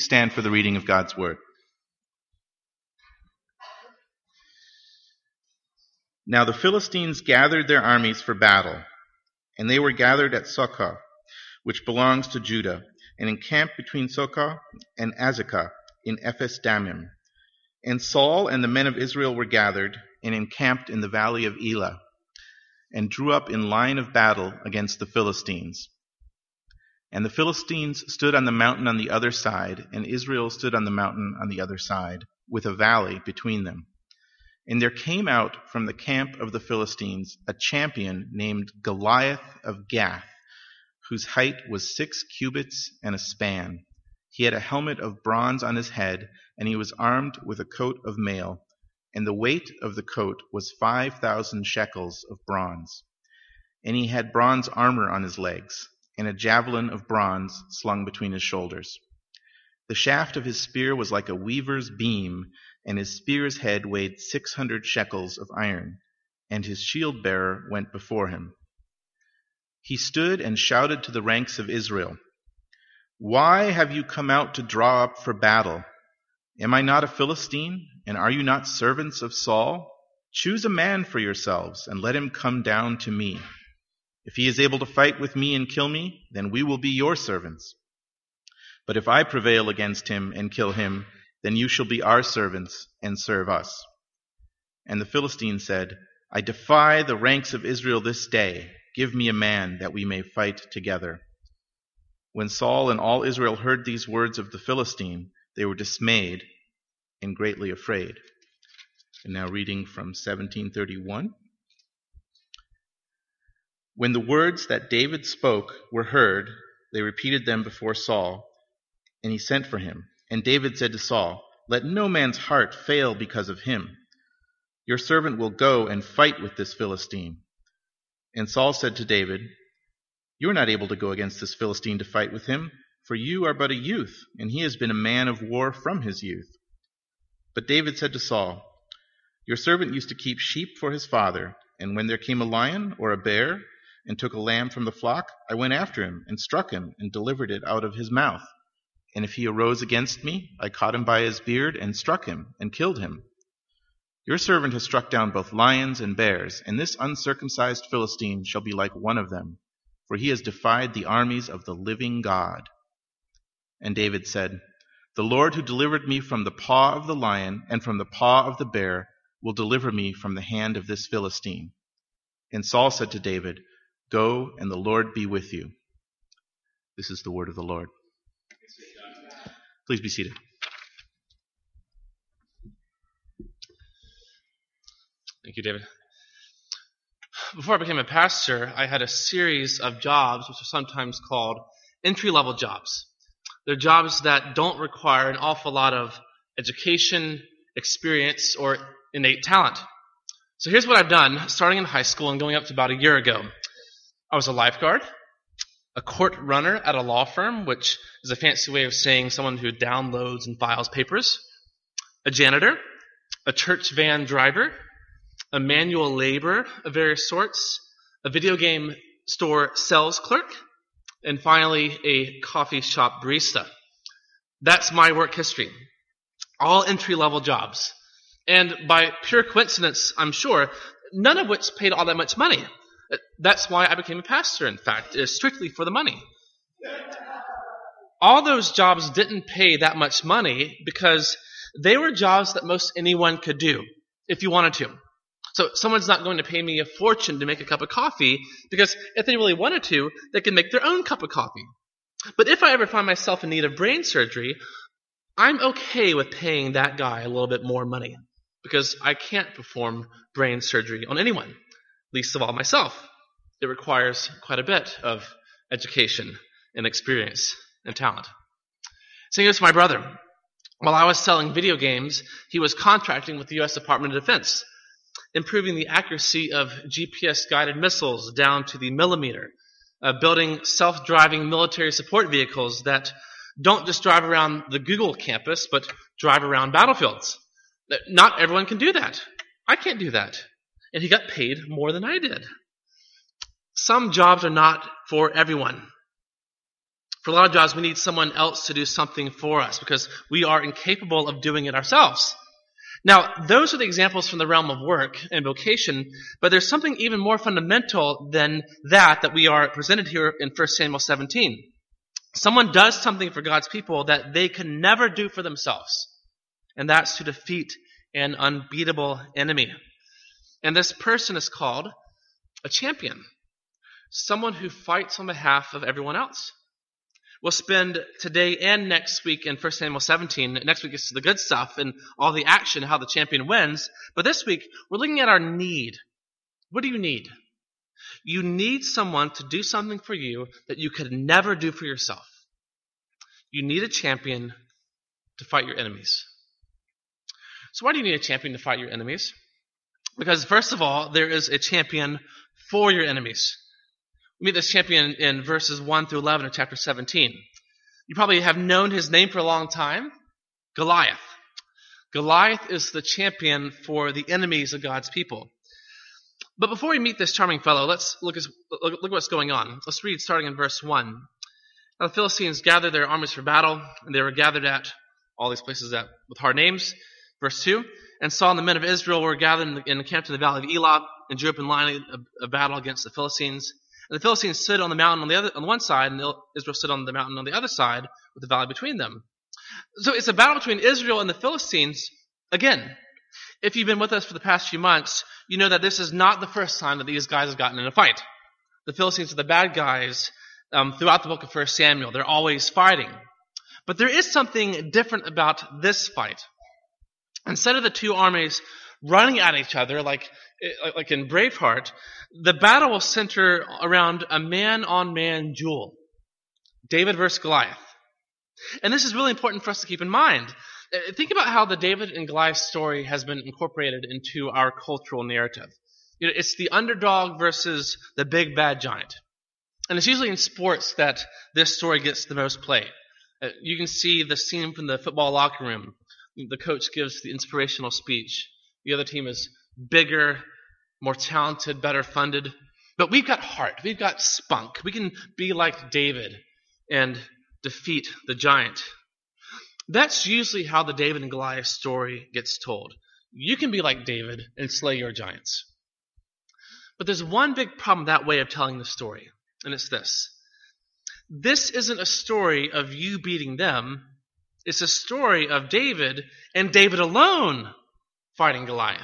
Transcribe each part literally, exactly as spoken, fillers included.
stand for the reading of God's word. Now the Philistines gathered their armies for battle, and they were gathered at Socoh, which belongs to Judah, and encamped between Socoh and Azekah in Ephes Dammim. And Saul and the men of Israel were gathered, and encamped in the valley of Elah, and drew up in line of battle against the Philistines. And the Philistines stood on the mountain on the other side, and Israel stood on the mountain on the other side, with a valley between them. And there came out from the camp of the Philistines a champion named Goliath of Gath, whose height was six cubits and a span. He had a helmet of bronze on his head, and he was armed with a coat of mail, and the weight of the coat was five thousand shekels of bronze. And he had bronze armor on his legs, and a javelin of bronze slung between his shoulders. The shaft of his spear was like a weaver's beam, and his spear's head weighed six hundred shekels of iron, and his shield-bearer went before him. He stood and shouted to the ranks of Israel, "Why have you come out to draw up for battle? Am I not a Philistine, and are you not servants of Saul? Choose a man for yourselves, and let him come down to me. If he is able to fight with me and kill me, then we will be your servants. But if I prevail against him and kill him, then you shall be our servants and serve us." And the Philistine said, "I defy the ranks of Israel this day. Give me a man that we may fight together." When Saul and all Israel heard these words of the Philistine, they were dismayed and greatly afraid. And now reading from seventeen thirty-one. When the words that David spoke were heard, they repeated them before Saul, and he sent for him. And David said to Saul, "Let no man's heart fail because of him. Your servant will go and fight with this Philistine." And Saul said to David, "You are not able to go against this Philistine to fight with him, for you are but a youth, and he has been a man of war from his youth." But David said to Saul, "Your servant used to keep sheep for his father, and when there came a lion or a bear and took a lamb from the flock, I went after him and struck him and delivered it out of his mouth. And if he arose against me, I caught him by his beard and struck him and killed him. Your servant has struck down both lions and bears, and this uncircumcised Philistine shall be like one of them, for he has defied the armies of the living God." And David said, "The Lord who delivered me from the paw of the lion and from the paw of the bear will deliver me from the hand of this Philistine." And Saul said to David, "Go, and the Lord be with you." This is the word of the Lord. Please be seated. Thank you, David. Before I became a pastor, I had a series of jobs which are sometimes called entry-level jobs. They're jobs that don't require an awful lot of education, experience, or innate talent. So here's what I've done, starting in high school and going up to about a year ago. I was a lifeguard, a court runner at a law firm, which is a fancy way of saying someone who downloads and files papers, a janitor, a church van driver, a manual laborer of various sorts, a video game store sales clerk, and finally a coffee shop barista. That's my work history. All entry-level jobs. And by pure coincidence, I'm sure, none of which paid all that much money. That's why I became a pastor, in fact, is strictly for the money. All those jobs didn't pay that much money because they were jobs that most anyone could do if you wanted to. So someone's not going to pay me a fortune to make a cup of coffee because if they really wanted to, they could make their own cup of coffee. But if I ever find myself in need of brain surgery, I'm okay with paying that guy a little bit more money because I can't perform brain surgery on anyone, least of all myself. It requires quite a bit of education and experience and talent. Same goes to my brother. While I was selling video games, he was contracting with the U S Department of Defense, improving the accuracy of G P S-guided missiles down to the millimeter, uh, building self-driving military support vehicles that don't just drive around the Google campus, but drive around battlefields. Not everyone can do that. I can't do that. And he got paid more than I did. Some jobs are not for everyone. For a lot of jobs, we need someone else to do something for us because we are incapable of doing it ourselves. Now, those are the examples from the realm of work and vocation, but there's something even more fundamental than that that we are presented here in First Samuel seventeen. Someone does something for God's people that they can never do for themselves, and that's to defeat an unbeatable enemy. And this person is called a champion, someone who fights on behalf of everyone else. We'll spend today and next week in First Samuel seventeen. Next week is the good stuff and all the action, how the champion wins. But this week, we're looking at our need. What do you need? You need someone to do something for you that you could never do for yourself. You need a champion to fight your enemies. So why do you need a champion to fight your enemies? Because first of all, there is a champion for your enemies. We meet this champion in verses one through eleven of chapter seventeen. You probably have known his name for a long time, Goliath. Goliath is the champion for the enemies of God's people. But before we meet this charming fellow, let's look at, look, look at what's going on. Let's read starting in verse one. Now the Philistines gathered their armies for battle, and they were gathered at all these places that with hard names. Verse two, and Saul and the men of Israel were gathered in the, in the camp in the valley of Elah, and drew up in line a, a battle against the Philistines. And the Philistines stood on the mountain on the other on one side, and Israel stood on the mountain on the other side, with the valley between them. So it's a battle between Israel and the Philistines. Again, if you've been with us for the past few months, you know that this is not the first time that these guys have gotten in a fight. The Philistines are the bad guys um, throughout the book of First Samuel. They're always fighting. But there is something different about this fight. Instead of the two armies running at each other like like in Braveheart, the battle will center around a man-on-man duel. David versus Goliath. And this is really important for us to keep in mind. Think about how the David and Goliath story has been incorporated into our cultural narrative. It's the underdog versus the big bad giant. And it's usually in sports that this story gets the most play. You can see the scene from the football locker room. The coach gives the inspirational speech. The other team is bigger, more talented, better funded. But we've got heart. We've got spunk. We can be like David and defeat the giant. That's usually how the David and Goliath story gets told. You can be like David and slay your giants. But there's one big problem with that way of telling the story, and it's this. This isn't a story of you beating them. It's a story of David and David alone fighting Goliath.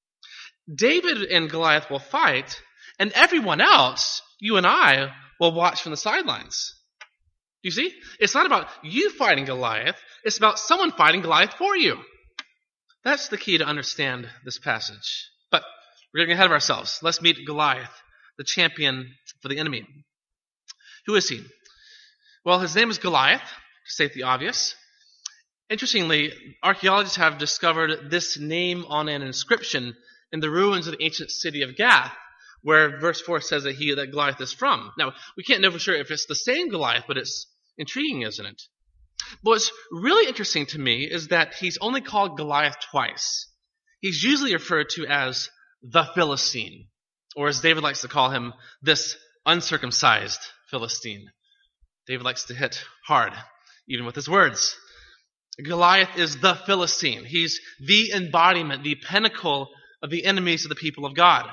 David and Goliath will fight, and everyone else, you and I, will watch from the sidelines. You see? It's not about you fighting Goliath. It's about someone fighting Goliath for you. That's the key to understand this passage. But we're getting ahead of ourselves. Let's meet Goliath, the champion for the enemy. Who is he? Well, his name is Goliath, to state the obvious. Interestingly, archaeologists have discovered this name on an inscription in the ruins of the ancient city of Gath, where verse four says that he that Goliath is from. Now, we can't know for sure if it's the same Goliath, but it's intriguing, isn't it? But what's really interesting to me is that he's only called Goliath twice. He's usually referred to as the Philistine, or as David likes to call him, this uncircumcised Philistine. David likes to hit hard, even with his words. Goliath is the Philistine. He's the embodiment, the pinnacle of the enemies of the people of God.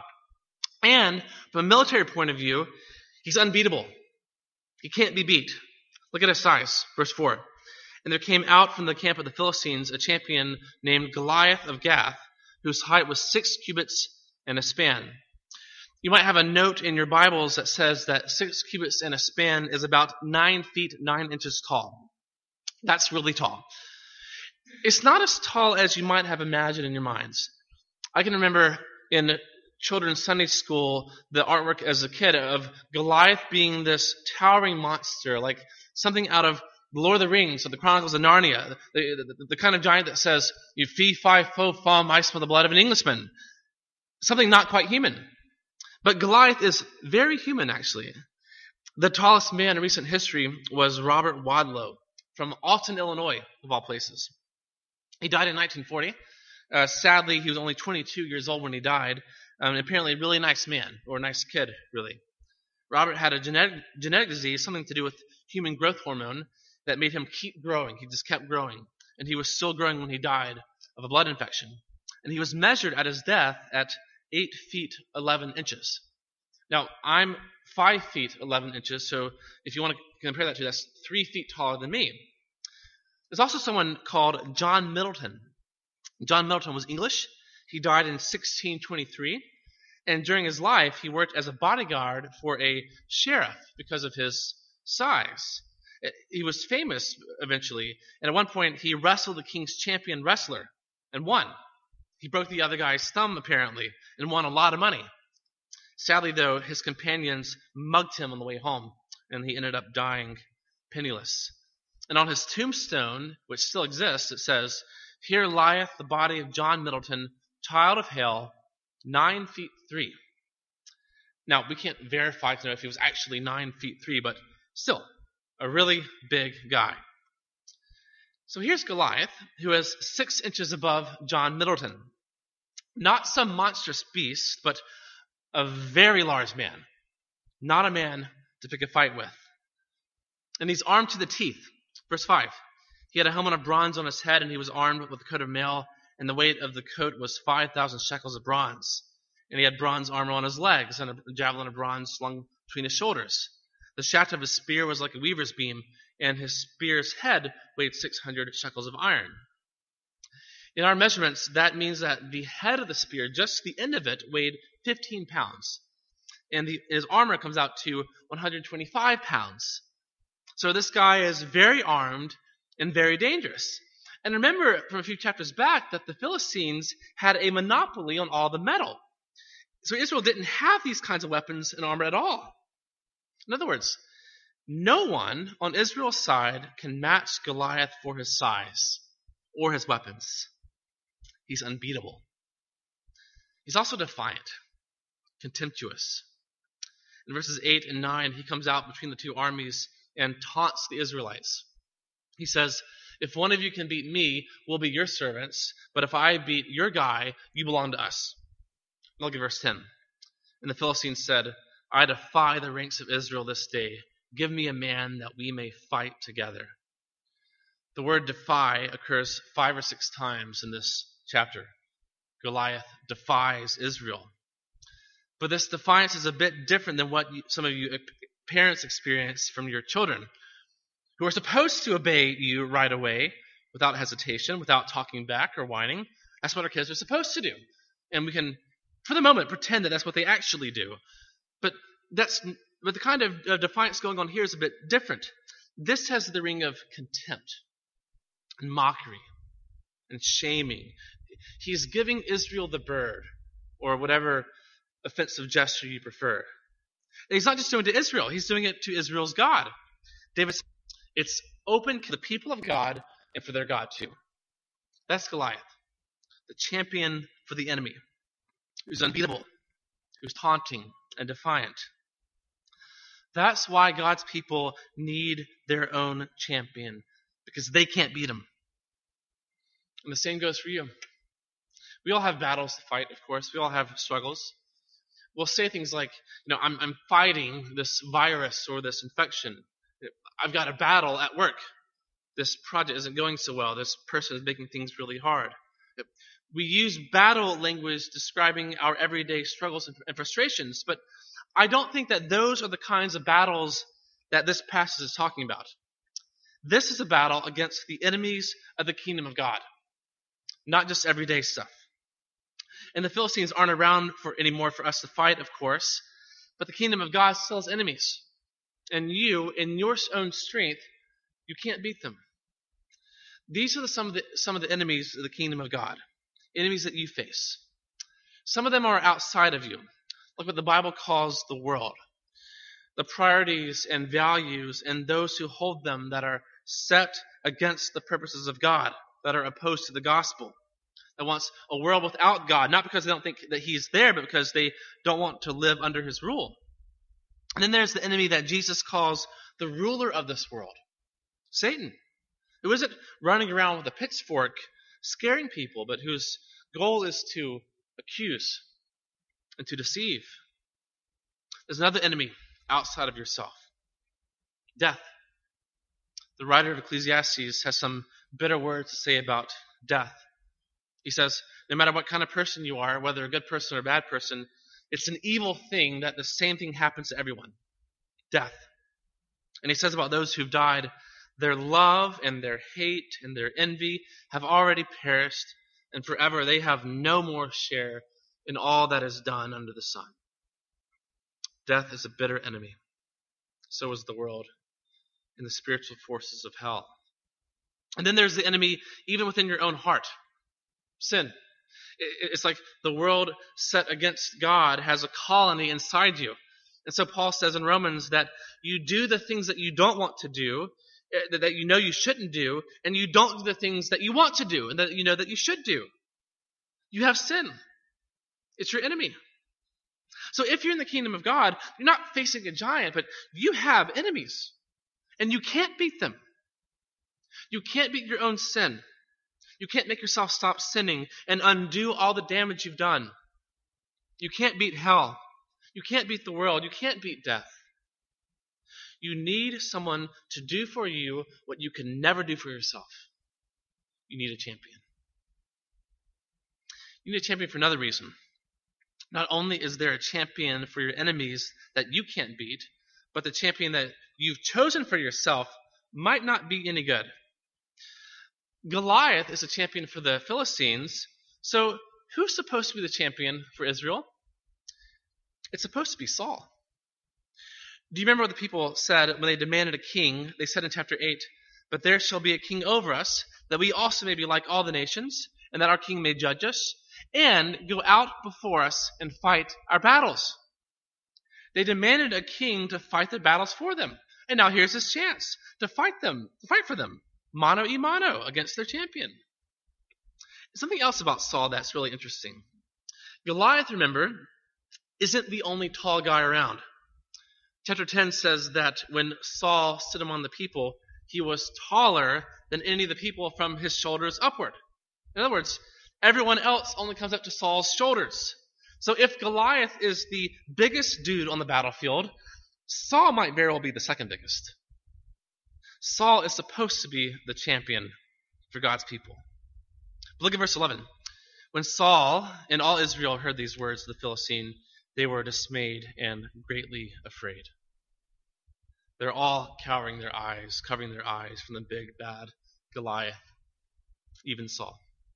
And from a military point of view, he's unbeatable. He can't be beat. Look at his size. Verse four. And there came out from the camp of the Philistines a champion named Goliath of Gath, whose height was six cubits and a span. You might have a note in your Bibles that says that six cubits and a span is about nine feet, nine inches tall. That's really tall. It's not as tall as you might have imagined in your minds. I can remember in children's Sunday school the artwork as a kid of Goliath being this towering monster, like something out of The Lord of the Rings or the Chronicles of Narnia, the, the, the kind of giant that says, you fee, fi, fo, fum, I smell the blood of an Englishman. Something not quite human. But Goliath is very human, actually. The tallest man in recent history was Robert Wadlow from Alton, Illinois, of all places. He died in nineteen forty. Uh, sadly, he was only twenty-two years old when he died. Um, and apparently a really nice man, or a nice kid, really. Robert had a genetic, genetic disease, something to do with human growth hormone that made him keep growing. He just kept growing. And he was still growing when he died of a blood infection. And he was measured at his death at eight feet eleven inches. Now, I'm five feet eleven inches, so if you want to compare that to, that's three feet taller than me. There's also someone called John Middleton. John Middleton was English. He died in sixteen twenty-three. And during his life, he worked as a bodyguard for a sheriff because of his size. He was famous eventually, and at one point he wrestled the king's champion wrestler and won. He broke the other guy's thumb apparently and won a lot of money. Sadly though, his companions mugged him on the way home, and he ended up dying penniless. And on his tombstone, which still exists, it says, "Here lieth the body of John Middleton, child of Hale, nine feet three." Now, we can't verify to know if he was actually nine feet three, but still, a really big guy. So here's Goliath, who is six inches above John Middleton. Not some monstrous beast, but a very large man. Not a man to pick a fight with. And he's armed to the teeth. Verse five. He had a helmet of bronze on his head, and he was armed with a coat of mail, and the weight of the coat was five thousand shekels of bronze. And he had bronze armor on his legs, and a javelin of bronze slung between his shoulders. The shaft of his spear was like a weaver's beam, and his spear's head weighed six hundred shekels of iron. In our measurements, that means that the head of the spear, just the end of it, weighed fifteen pounds. And the, his armor comes out to one hundred twenty-five pounds. So this guy is very armed and very dangerous. And remember from a few chapters back that the Philistines had a monopoly on all the metal. So Israel didn't have these kinds of weapons and armor at all. In other words, no one on Israel's side can match Goliath for his size or his weapons. He's unbeatable. He's also defiant, contemptuous. In verses eight and nine, he comes out between the two armies and taunts the Israelites. He says, "If one of you can beat me, we'll be your servants, but if I beat your guy, you belong to us." Look at verse ten. And the Philistines said, "I defy the ranks of Israel this day. Give me a man that we may fight together." The word defy occurs five or six times in this chapter. Goliath defies Israel. But this defiance is a bit different than what you, some of you parents experience from your children, who are supposed to obey you right away without hesitation, without talking back or whining. That's what our kids are supposed to do. And we can, for the moment, pretend that that's what they actually do. But that's but the kind of, of defiance going on here is a bit different. This has the ring of contempt and mockery and shaming. He's giving Israel the bird, or whatever offensive gesture you prefer. And he's not just doing it to Israel, he's doing it to Israel's God. David says, it's open to the people of God and for their God too. That's Goliath, the champion for the enemy, who's unbeatable, who's taunting and defiant. That's why God's people need their own champion, because they can't beat him. And the same goes for you. We all have battles to fight, of course. We all have struggles. We'll say things like, you know, I'm, I'm fighting this virus or this infection. I've got a battle at work. This project isn't going so well. This person is making things really hard. We use battle language describing our everyday struggles and frustrations, but I don't think that those are the kinds of battles that this passage is talking about. This is a battle against the enemies of the kingdom of God, not just everyday stuff. And the Philistines aren't around for anymore for us to fight, of course, but the kingdom of God still has enemies. And you, in your own strength, you can't beat them. These are the, some of the some of the enemies of the kingdom of God, enemies that you face. Some of them are outside of you, like what the Bible calls the world. The priorities and values and those who hold them that are set against the purposes of God, that are opposed to the gospel, that wants a world without God, not because they don't think that he's there, but because they don't want to live under his rule. And then there's the enemy that Jesus calls the ruler of this world, Satan, who isn't running around with a pitchfork scaring people, but whose goal is to accuse and to deceive. There's another enemy outside of yourself, death, the writer of Ecclesiastes has some bitter words to say about death. He says, no matter what kind of person you are, whether a good person or a bad person, it's an evil thing that the same thing happens to everyone. Death. And he says about those who've died, their love and their hate and their envy have already perished, and forever they have no more share in all that is done under the sun. Death is a bitter enemy. So is the world and the spiritual forces of hell. And then there's the enemy even within your own heart. Sin. It's like the world set against God has a colony inside you. And so Paul says in Romans that you do the things that you don't want to do, that you know you shouldn't do, and you don't do the things that you want to do and that you know that you should do. You have sin. It's your enemy. So if you're in the kingdom of God, you're not facing a giant, but you have enemies. And you can't beat them. You can't beat your own sin. You can't make yourself stop sinning and undo all the damage you've done. You can't beat hell. You can't beat the world. You can't beat death. You need someone to do for you what you can never do for yourself. You need a champion. You need a champion for another reason. Not only is there a champion for your enemies that you can't beat, but the champion that you've chosen for yourself might not be any good. Goliath is a champion for the Philistines, so who's supposed to be the champion for Israel? It's supposed to be Saul. Do you remember what the people said when they demanded a king? They said in chapter eight, "But there shall be a king over us, that we also may be like all the nations, and that our king may judge us, and go out before us and fight our battles." They demanded a king to fight their battles for them. And now here's his chance to fight them, to fight for them, mano a mano against their champion. Something else about Saul that's really interesting. Goliath, remember, isn't the only tall guy around. Chapter ten says that when Saul stood among the people, he was taller than any of the people from his shoulders upward. In other words, everyone else only comes up to Saul's shoulders. So if Goliath is the biggest dude on the battlefield, Saul might very well be the second biggest. Saul is supposed to be the champion for God's people. But look at verse eleven. When Saul and all Israel heard these words of the Philistine, they were dismayed and greatly afraid. They're all cowering their eyes, covering their eyes from the big, bad Goliath, even Saul.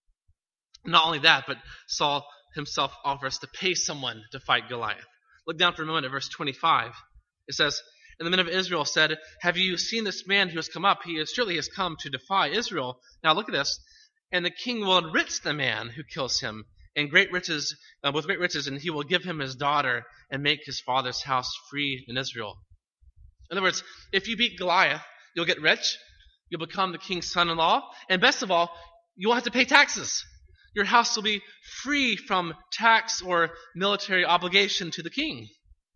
Not only that, but Saul himself offers to pay someone to fight Goliath. Look down for a moment at verse twenty-five. It says, "And the men of Israel said, 'Have you seen this man who has come up? He is, surely has come to defy Israel.' Now look at this. 'And the king will enrich the man who kills him, and great riches, uh, with great riches, and he will give him his daughter, and make his father's house free in Israel.'" In other words, if you beat Goliath, you'll get rich, you'll become the king's son-in-law, and best of all, you won't have to pay taxes. Your house will be free from tax or military obligation to the king.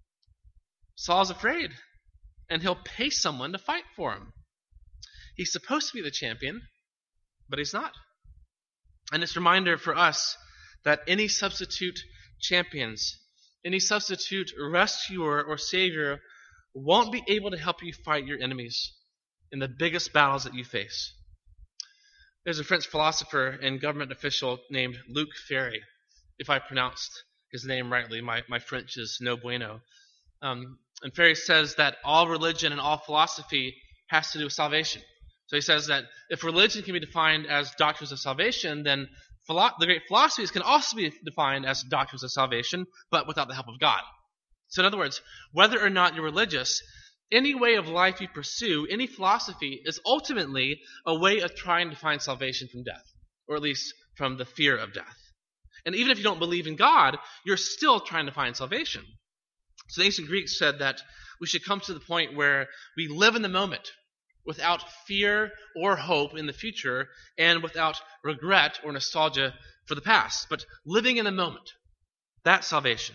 Saul's afraid, and he'll pay someone to fight for him. He's supposed to be the champion, but he's not. And it's a reminder for us that any substitute champions, any substitute rescuer or savior won't be able to help you fight your enemies in the biggest battles that you face. There's a French philosopher and government official named Luc Ferry. If I pronounced his name rightly, my, my French is no bueno. Um, and Ferry says that all religion and all philosophy has to do with salvation. So he says that if religion can be defined as doctrines of salvation, then philo- the great philosophies can also be defined as doctrines of salvation, but without the help of God. So in other words, whether or not you're religious, any way of life you pursue, any philosophy, is ultimately a way of trying to find salvation from death, or at least from the fear of death. And even if you don't believe in God, you're still trying to find salvation. So the ancient Greeks said that we should come to the point where we live in the moment without fear or hope in the future, and without regret or nostalgia for the past, but living in the moment. That's salvation.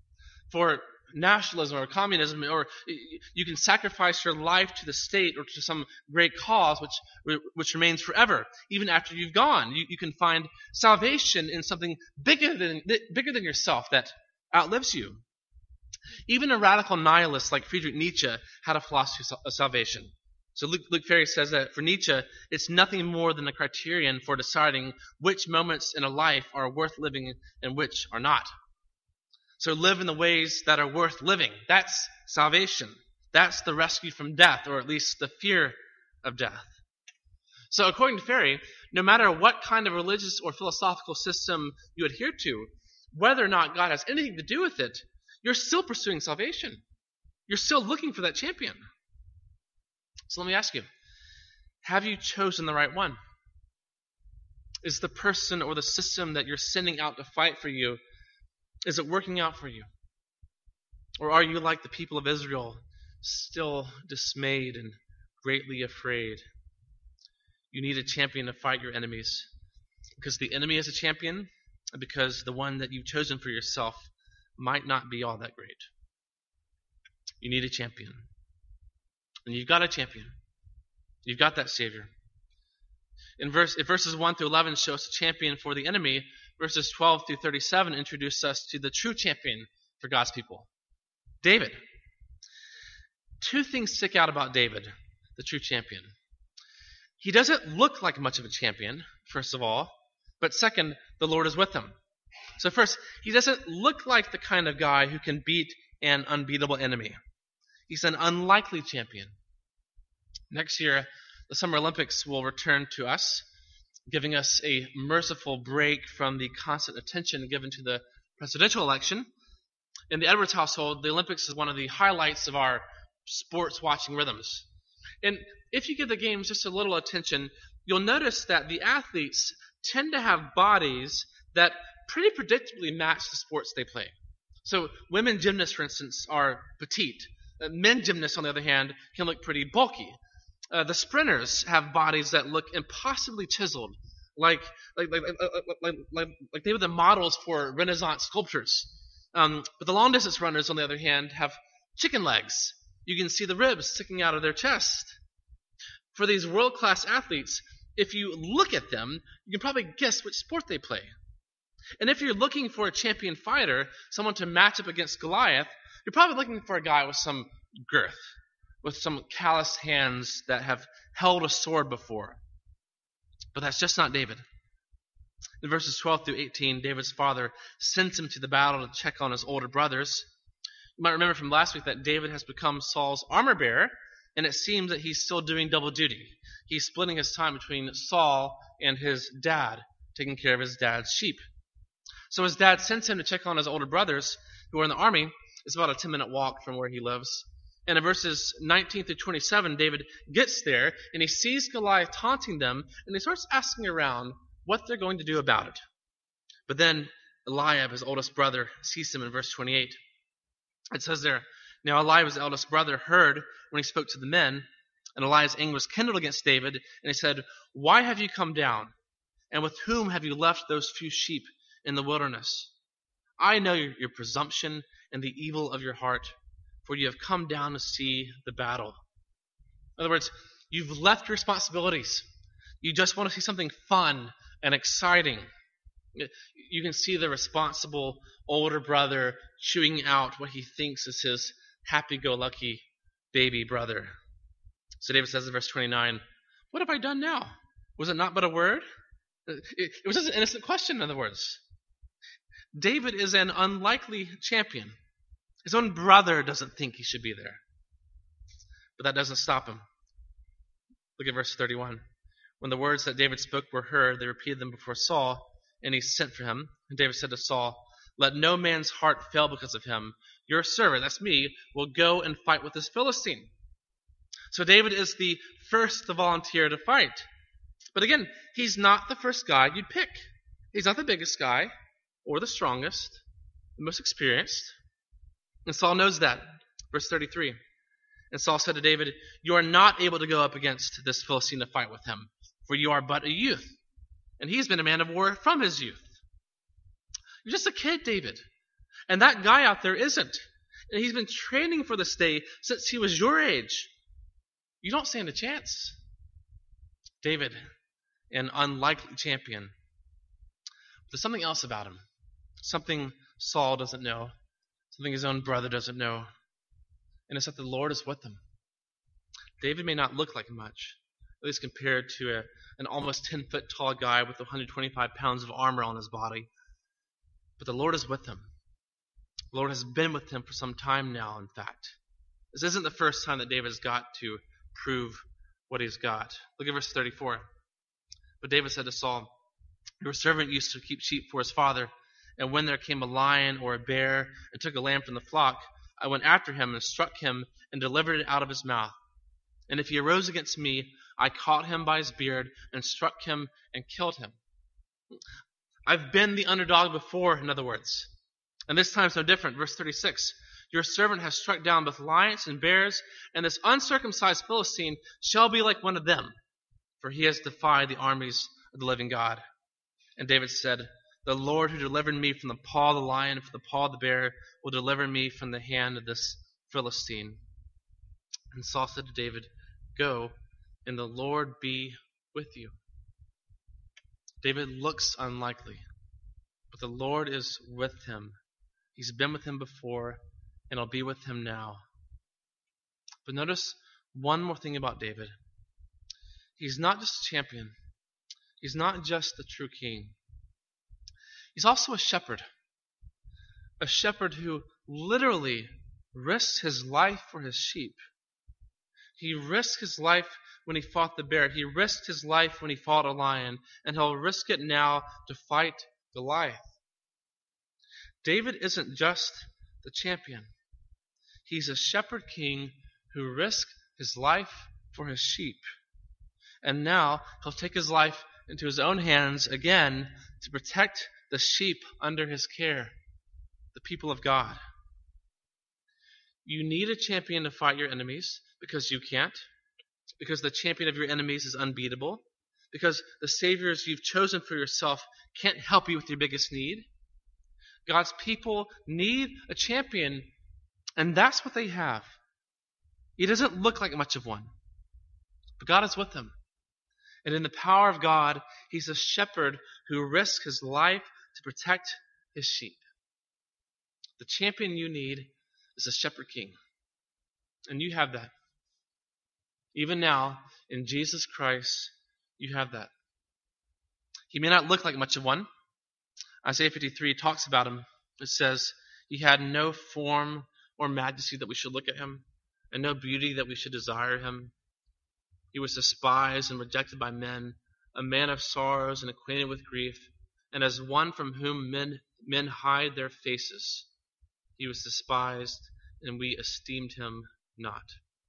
For nationalism or communism, or you can sacrifice your life to the state or to some great cause which which remains forever, even after you've gone. You, you can find salvation in something bigger than bigger than yourself that outlives you. Even a radical nihilist like Friedrich Nietzsche had a philosophy of salvation. So Luke, Luke Ferry says that for Nietzsche, it's nothing more than a criterion for deciding which moments in a life are worth living and which are not. So live in the ways that are worth living. That's salvation. That's the rescue from death, or at least the fear of death. So according to Ferry, no matter what kind of religious or philosophical system you adhere to, whether or not God has anything to do with it, you're still pursuing salvation. You're still looking for that champion. So let me ask you, have you chosen the right one? Is the person or the system that you're sending out to fight for you, is it working out for you? Or are you like the people of Israel, still dismayed and greatly afraid? You need a champion to fight your enemies, because the enemy is a champion, and because the one that you've chosen for yourself might not be all that great. You need a champion. And you've got a champion. You've got that Savior. In verse, if verses one through eleven show us a champion for the enemy, verses twelve through thirty-seven introduce us to the true champion for God's people, David. Two things stick out about David, the true champion. He doesn't look like much of a champion, first of all, but second, the Lord is with him. So first, he doesn't look like the kind of guy who can beat an unbeatable enemy. He's an unlikely champion. Next year, the Summer Olympics will return to us, giving us a merciful break from the constant attention given to the presidential election. In the Edwards household, the Olympics is one of the highlights of our sports watching rhythms. And if you give the games just a little attention, you'll notice that the athletes tend to have bodies that pretty predictably match the sports they play. So women gymnasts, for instance, are petite. Uh, men gymnasts, on the other hand, can look pretty bulky. Uh, the sprinters have bodies that look impossibly chiseled, like like like like, like, like, like they were the models for Renaissance sculptures. Um, but the long distance runners, on the other hand, have chicken legs. You can see the ribs sticking out of their chest. For these world-class athletes, if you look at them, you can probably guess which sport they play. And if you're looking for a champion fighter, someone to match up against Goliath, you're probably looking for a guy with some girth, with some calloused hands that have held a sword before. But that's just not David. In verses twelve through eighteen, David's father sends him to the battle to check on his older brothers. You might remember from last week that David has become Saul's armor bearer, and it seems that he's still doing double duty. He's splitting his time between Saul and his dad, taking care of his dad's sheep. So his dad sends him to check on his older brothers who are in the army. It's about a ten-minute walk from where he lives. And in verses nineteen through twenty-seven, David gets there, and he sees Goliath taunting them, and he starts asking around what they're going to do about it. But then Eliab, his oldest brother, sees him in verse twenty-eight. It says there, "Now Eliab's eldest brother heard when he spoke to the men, and Eliab's anger was kindled against David, and he said, 'Why have you come down? And with whom have you left those few sheep in the wilderness? I know your, your presumption and the evil of your heart, for you have come down to see the battle.'" In other words, you've left your responsibilities. You just want to see something fun and exciting. You can see the responsible older brother chewing out what he thinks is his happy-go-lucky baby brother. So David says in verse twenty-nine, "What have I done now? Was it not but a word?" It, it was just an innocent question, in other words. David is an unlikely champion. His own brother doesn't think he should be there. But that doesn't stop him. Look at verse thirty-one. When the words that David spoke were heard, they repeated them before Saul, and he sent for him. And David said to Saul, "Let no man's heart fail because of him. Your servant," that's me, "will go and fight with this Philistine." So David is the first to volunteer to fight. But again, he's not the first guy you'd pick. He's not the biggest guy, or the strongest, the most experienced. And Saul knows that. Verse thirty-three. And Saul said to David, "You are not able to go up against this Philistine to fight with him, for you are but a youth. And he's been a man of war from his youth." You're just a kid, David. And that guy out there isn't. And he's been training for this day since he was your age. You don't stand a chance. David, an unlikely champion. But there's something else about him. Something Saul doesn't know. Something his own brother doesn't know. And it's that the Lord is with him. David may not look like much, at least compared to a, an almost ten-foot tall guy with one hundred twenty-five pounds of armor on his body. But the Lord is with him. The Lord has been with him for some time now, in fact. This isn't the first time that David's got to prove what he's got. Look at verse thirty-four. But David said to Saul, "Your servant used to keep sheep for his father, and when there came a lion or a bear and took a lamb from the flock, I went after him and struck him and delivered it out of his mouth. And if he arose against me, I caught him by his beard and struck him and killed him." I've been the underdog before, in other words. And this time's no different. Verse thirty-six. Your servant has struck down both lions and bears, and this uncircumcised Philistine shall be like one of them, for he has defied the armies of the living God. And David said, "The Lord who delivered me from the paw of the lion and from the paw of the bear will deliver me from the hand of this Philistine." And Saul said to David, "Go, and the Lord be with you." David looks unlikely, but the Lord is with him. He's been with him before, and he'll be with him now. But notice one more thing about David. He's not just a champion. He's not just the true king. He's also a shepherd. A shepherd who literally risks his life for his sheep. He risked his life when he fought the bear. He risked his life when he fought a lion. And he'll risk it now to fight Goliath. David isn't just the champion. He's a shepherd king who risked his life for his sheep. And now he'll take his life into his own hands again to protect the sheep under his care, the people of God. You need a champion to fight your enemies because you can't, because the champion of your enemies is unbeatable, because the saviors you've chosen for yourself can't help you with your biggest need. God's people need a champion, and that's what they have. He doesn't look like much of one, but God is with him. And in the power of God, he's a shepherd who risks his life to protect his sheep. The champion you need is a shepherd king. And you have that. Even now, in Jesus Christ, you have that. He may not look like much of one. Isaiah fifty-three talks about him. It says, "He had no form or majesty that we should look at him, and no beauty that we should desire him. He was despised and rejected by men, a man of sorrows and acquainted with grief, and as one from whom men, men hide their faces. He was despised, and we esteemed him not."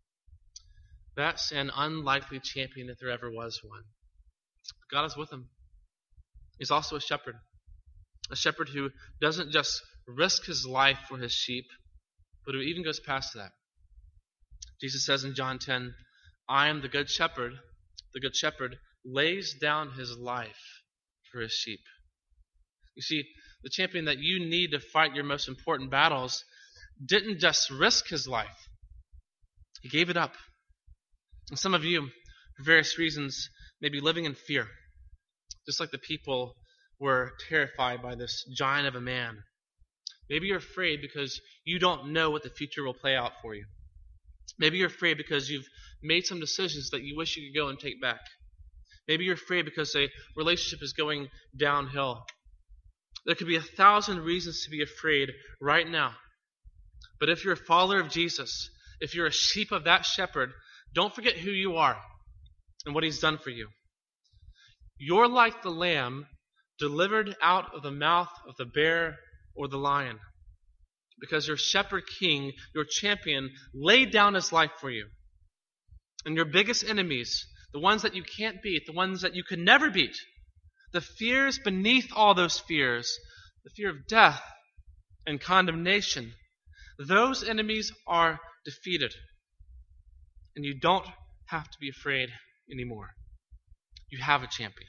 That's an unlikely champion if there ever was one. God is with him. He's also a shepherd. A shepherd who doesn't just risk his life for his sheep, but who even goes past that. Jesus says in John ten, "I am the good shepherd. The good shepherd lays down his life for his sheep." You see, the champion that you need to fight your most important battles didn't just risk his life. He gave it up. And some of you, for various reasons, may be living in fear, just like the people were terrified by this giant of a man. Maybe you're afraid because you don't know what the future will play out for you. Maybe you're afraid because you've made some decisions that you wish you could go and take back. Maybe you're afraid because a relationship is going downhill. There could be a thousand reasons to be afraid right now. But if you're a follower of Jesus, if you're a sheep of that shepherd, don't forget who you are and what he's done for you. You're like the lamb delivered out of the mouth of the bear or the lion, because your shepherd king, your champion, laid down his life for you. And your biggest enemies, the ones that you can't beat, the ones that you could never beat, the fears beneath all those fears, the fear of death and condemnation, those enemies are defeated. And you don't have to be afraid anymore. You have a champion.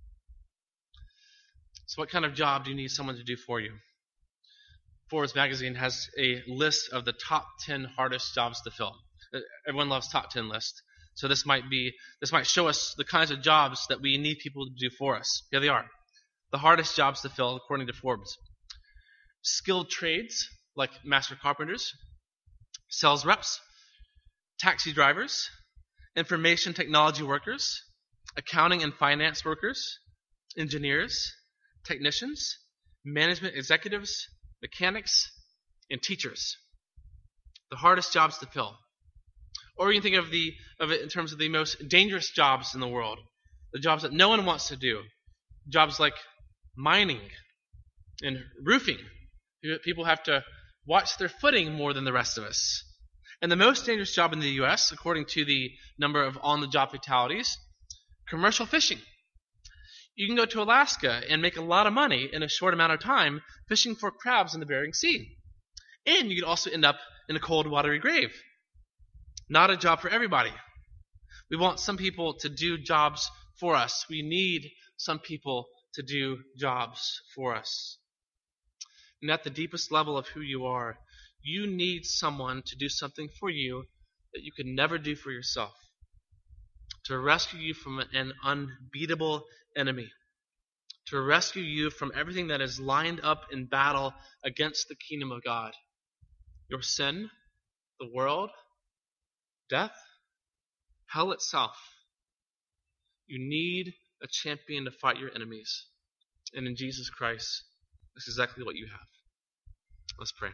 So what kind of job do you need someone to do for you? Forbes magazine has a list of the top ten hardest jobs to fill. Everyone loves top ten lists. So this might be this might show us the kinds of jobs that we need people to do for us. Here they are. The hardest jobs to fill according to Forbes. Skilled trades like master carpenters, sales reps, taxi drivers, information technology workers, accounting and finance workers, engineers, technicians, management executives, mechanics, and teachers. The hardest jobs to fill. Or you can think of the of it in terms of the most dangerous jobs in the world, the jobs that no one wants to do, jobs like mining and roofing. People have to watch their footing more than the rest of us. And the most dangerous job in the U S, according to the number of on-the-job fatalities, commercial fishing. You can go to Alaska and make a lot of money in a short amount of time fishing for crabs in the Bering Sea. And you could also end up in a cold, watery grave. Not a job for everybody. We want some people to do jobs for us. We need some people to do jobs for us. And at the deepest level of who you are, you need someone to do something for you that you could never do for yourself. To rescue you from an unbeatable enemy. To rescue you from everything that is lined up in battle against the kingdom of God. Your sin, the world, death, hell itself. You need a champion to fight your enemies. And in Jesus Christ, that's exactly what you have. Let's pray.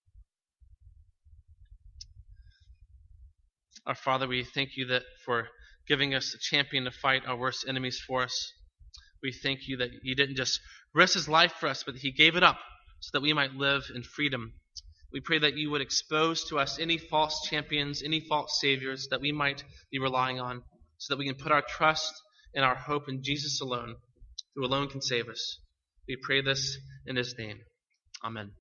Our Father, we thank you that for giving us a champion to fight our worst enemies for us. We thank you that he didn't just risk his life for us, but he gave it up so that we might live in freedom. We pray that you would expose to us any false champions, any false saviors that we might be relying on, so that we can put our trust and our hope in Jesus alone, who alone can save us. We pray this in his name. Amen.